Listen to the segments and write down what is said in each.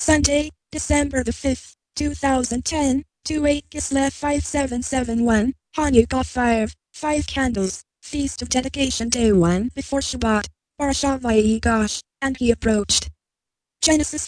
Sunday, December the 5th, 2010, 28 Kislev 5771, Hanukkah 5 candles, Feast of Dedication Day 1 before Shabbat, Parashat Vayigash, and he approached. Genesis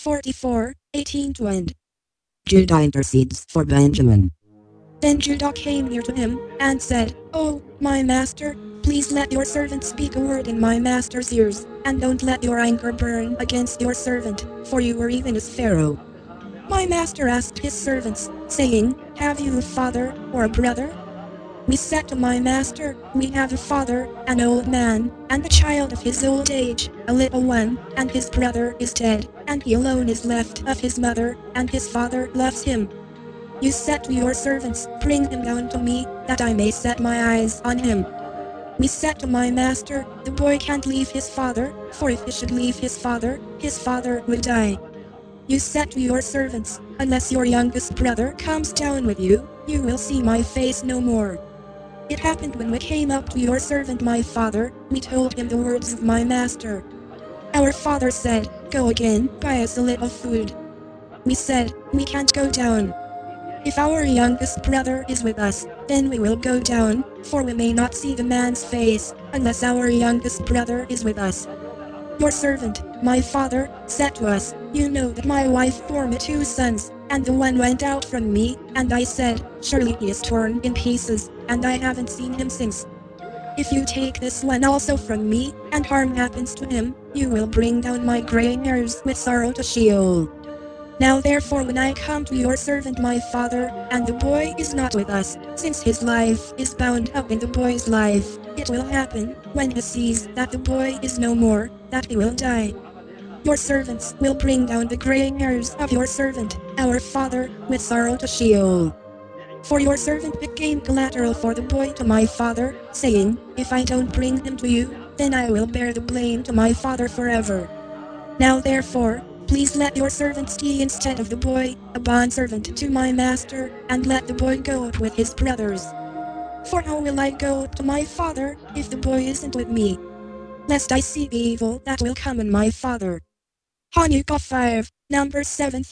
44:18 to end. Judah intercedes for Benjamin. Then Judah came near to him, and said, "Oh, my master, please let your servant speak a word in my master's ears, and don't let your anger burn against your servant, for you are even as Pharaoh." My master asked his servants, saying, "Have you a father, or a brother?" We said to my master, "We have a father, an old man, and the child of his old age, a little one, and his brother is dead, and he alone is left of his mother, and his father loves him." You said to your servants, "Bring him down to me, that I may set my eyes on him." We said to my master, "The boy can't leave his father, for if he should leave his father will die." You said to your servants, "Unless your youngest brother comes down with you, you will see my face no more." It happened when we came up to your servant my father, we told him the words of my master. Our father said, "Go again, buy us a little food." We said, "We can't go down. If our youngest brother is with us, then we will go down, for we may not see the man's face, unless our youngest brother is with us." Your servant, my father, said to us, "You know that my wife bore me 2 sons, and the one went out from me, and I said, 'Surely he is torn in pieces,' and I haven't seen him since. If you take this one also from me, and harm happens to him, you will bring down my gray hairs with sorrow to Sheol. Now therefore when I come to your servant my father, and the boy is not with us, since his life is bound up in the boy's life, it will happen, when he sees that the boy is no more, that he will die. Your servants will bring down the gray hairs of your servant, our father, with sorrow to Sheol." For your servant became collateral for the boy to my father, saying, "If I don't bring him to you, then I will bear the blame to my father forever. Now therefore, please let your servant stay instead of the boy, a bondservant to my master, and let the boy go out with his brothers. For how will I go up to my father, if the boy isn't with me? Lest I see the evil that will come on my father." Hanukkah 5, Numbers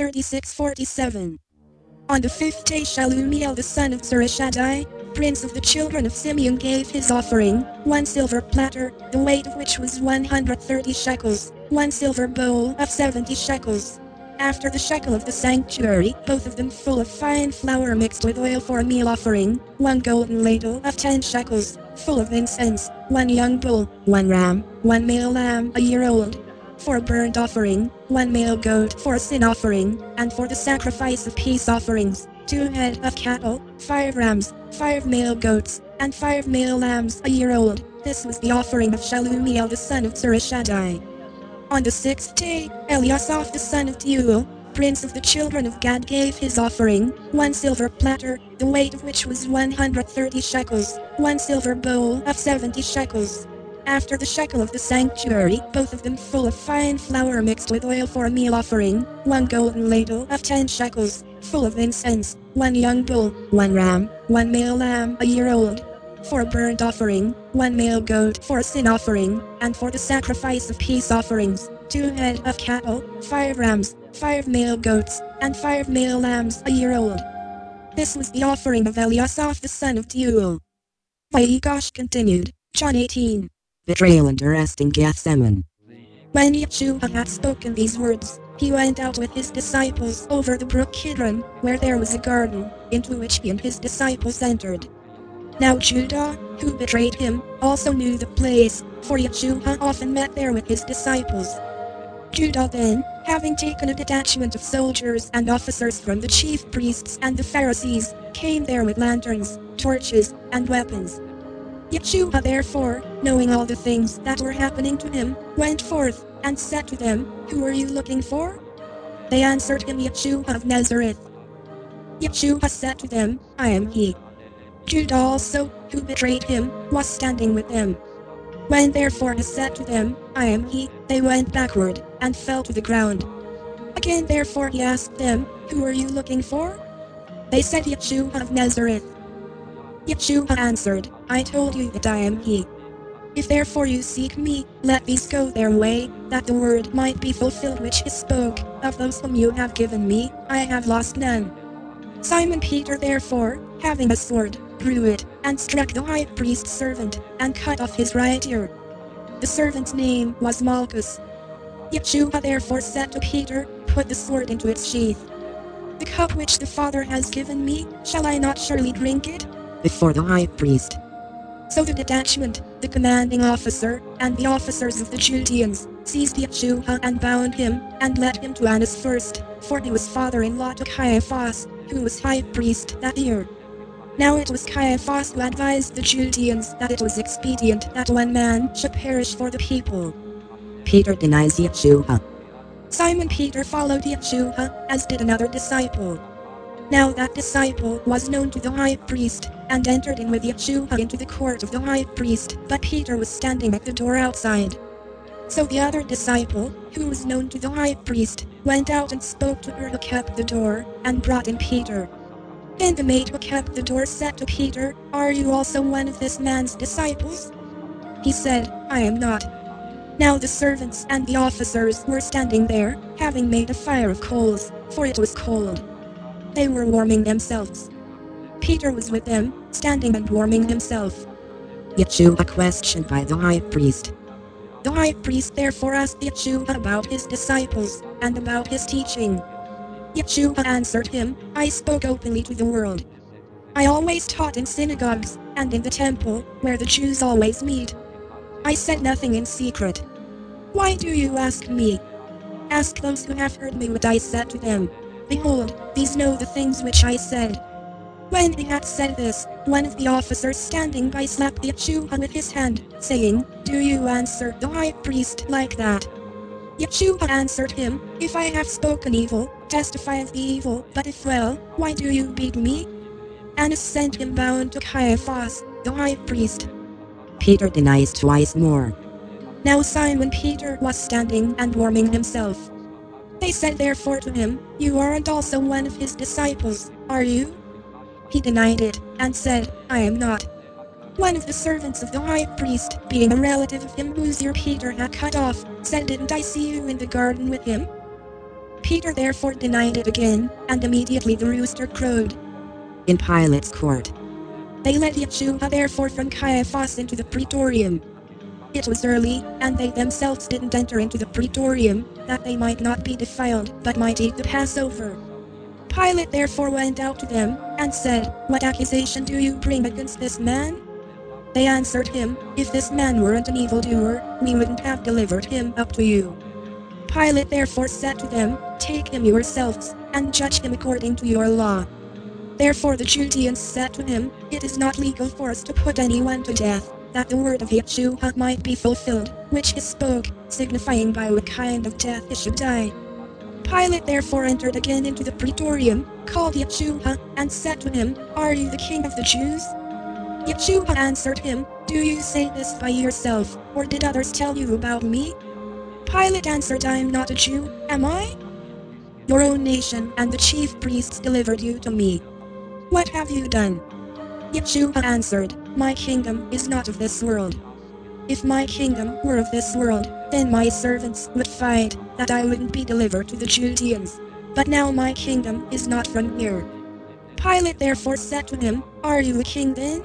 7:36-47. On the 5th day Shalumiel the son of Zurishaddai, prince of the children of Simeon gave his offering, 1 silver platter, the weight of which was 130 shekels, 1 silver bowl of 70 shekels. After the shekel of the sanctuary, both of them full of fine flour mixed with oil for a meal offering, 1 golden ladle of 10 shekels, full of incense, 1 young bull, 1 ram, 1 male lamb a year old, for a burnt offering, 1 male goat for a sin offering, and for the sacrifice of peace offerings, 2 head of cattle, 5 rams, 5 male goats, and 5 male lambs a year old. This was the offering of Shalumiel the son of Zurishaddai. On the 6th day, Eliasaph the son of Deuel, prince of the children of Gad gave his offering, 1 silver platter, the weight of which was 130 shekels, 1 silver bowl of 70 shekels. After the shekel of the sanctuary, both of them full of fine flour mixed with oil for a meal offering, 1 golden ladle of 10 shekels, full of incense, 1 young bull, 1 ram, 1 male lamb a year old, for a burnt offering, 1 male goat for a sin offering, and for the sacrifice of peace offerings, 2 head of cattle, 5 rams, 5 male goats, and 5 male lambs a year old. This was the offering of Eliasaph the son of Deuel. Vayigash continued, John 18. Betrayal and arrest in Gethsemane. When Yeshua had spoken these words, he went out with his disciples over the brook Kidron, where there was a garden, into which he and his disciples entered. Now Judah, who betrayed him, also knew the place, for Yeshua often met there with his disciples. Judah then, having taken a detachment of soldiers and officers from the chief priests and the Pharisees, came there with lanterns, torches, and weapons. Yeshua therefore, knowing all the things that were happening to him, went forth, and said to them, "Who are you looking for?" They answered him, "Yeshua of Nazareth." Yeshua said to them, "I am he." Judah also, who betrayed him, was standing with them. When therefore he said to them, "I am he," they went backward, and fell to the ground. Again therefore he asked them, "Who are you looking for?" They said, "Yeshua of Nazareth." Yeshua answered, "I told you that I am he." If therefore you seek me, let these go their way, that the word might be fulfilled which is spoke, of those whom you have given me, I have lost none. Simon Peter therefore, having a sword, drew it, and struck the high priest's servant, and cut off his right ear. The servant's name was Malchus. Yeshua therefore said to Peter, Put the sword into its sheath. The cup which the Father has given me, shall I not surely drink it? Before the high priest. So the detachment, the commanding officer, and the officers of the Judeans, seized Yeshua and bound him, and led him to Annas first, for he was father-in-law to Caiaphas, who was high priest that year. Now it was Caiaphas who advised the Judeans that it was expedient that one man should perish for the people. Peter denies Yeshua. Simon Peter followed Yeshua, as did another disciple. Now that disciple was known to the high priest, and entered in with Yeshua into the court of the high priest, but Peter was standing at the door outside. So the other disciple, who was known to the high priest, went out and spoke to her who kept the door, and brought in Peter. Then the maid who kept the door said to Peter, Are you also one of this man's disciples? He said, I am not. Now the servants and the officers were standing there, having made a fire of coals, for it was cold. They were warming themselves. Peter was with them, standing and warming himself. Yeshua questioned by the high priest. The high priest therefore asked Yeshua about his disciples, and about his teaching. Yeshua answered him, I spoke openly to the world. I always taught in synagogues, and in the temple, where the Jews always meet. I said nothing in secret. Why do you ask me? Ask those who have heard me what I said to them. Behold, these know the things which I said. When he had said this, one of the officers standing by slapped Yeshua with his hand, saying, Do you answer the high priest like that? Yeshua answered him, If I have spoken evil, testify of the evil, but if well, why do you beat me? Annas sent him bound to Caiaphas, the high priest. Peter denies twice more. Now Simon Peter was standing and warming himself. They said therefore to him, You aren't also one of his disciples, are you? He denied it, and said, I am not. One of the servants of the high priest, being a relative of him whose ear Peter had cut off, said, Didn't I see you in the garden with him? Peter therefore denied it again, and immediately the rooster crowed. In Pilate's court. They led Yeshua therefore from Caiaphas into the praetorium. It was early, and they themselves didn't enter into the praetorium, that they might not be defiled, but might eat the Passover. Pilate therefore went out to them, and said, What accusation do you bring against this man? They answered him, If this man weren't an evildoer, we wouldn't have delivered him up to you. Pilate therefore said to them, Take him yourselves, and judge him according to your law. Therefore the Judeans said to him, It is not legal for us to put anyone to death, that the word of Yeshua might be fulfilled, which he spoke, signifying by what kind of death he should die. Pilate therefore entered again into the praetorium, called Yeshua, and said to him, Are you the king of the Jews? Yeshua answered him, Do you say this by yourself, or did others tell you about me? Pilate answered, I am not a Jew, am I? Your own nation and the chief priests delivered you to me. What have you done? Yeshua answered, My kingdom is not of this world. If my kingdom were of this world, then my servants would fight, that I wouldn't be delivered to the Judeans. But now my kingdom is not from here. Pilate therefore said to him, Are you a king then?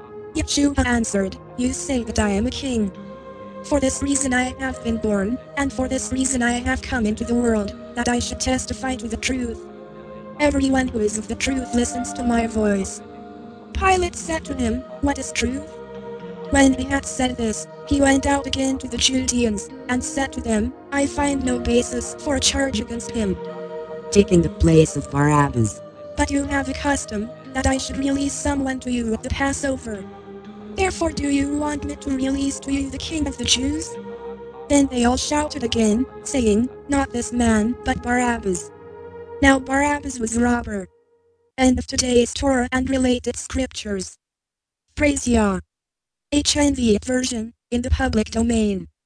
Yeshua answered, You say that I am a king. For this reason I have been born, and for this reason I have come into the world, that I should testify to the truth. Everyone who is of the truth listens to my voice. Pilate said to him, What is truth? When he had said this, he went out again to the Judeans, and said to them, I find no basis for a charge against him. Taking the place of Barabbas. But you have a custom, that I should release someone to you at the Passover. Therefore do you want me to release to you the king of the Jews? Then they all shouted again, saying, Not this man, but Barabbas. Now Barabbas was a robber. End of today's Torah and related scriptures. Praise Yah. HNV version, in the public domain.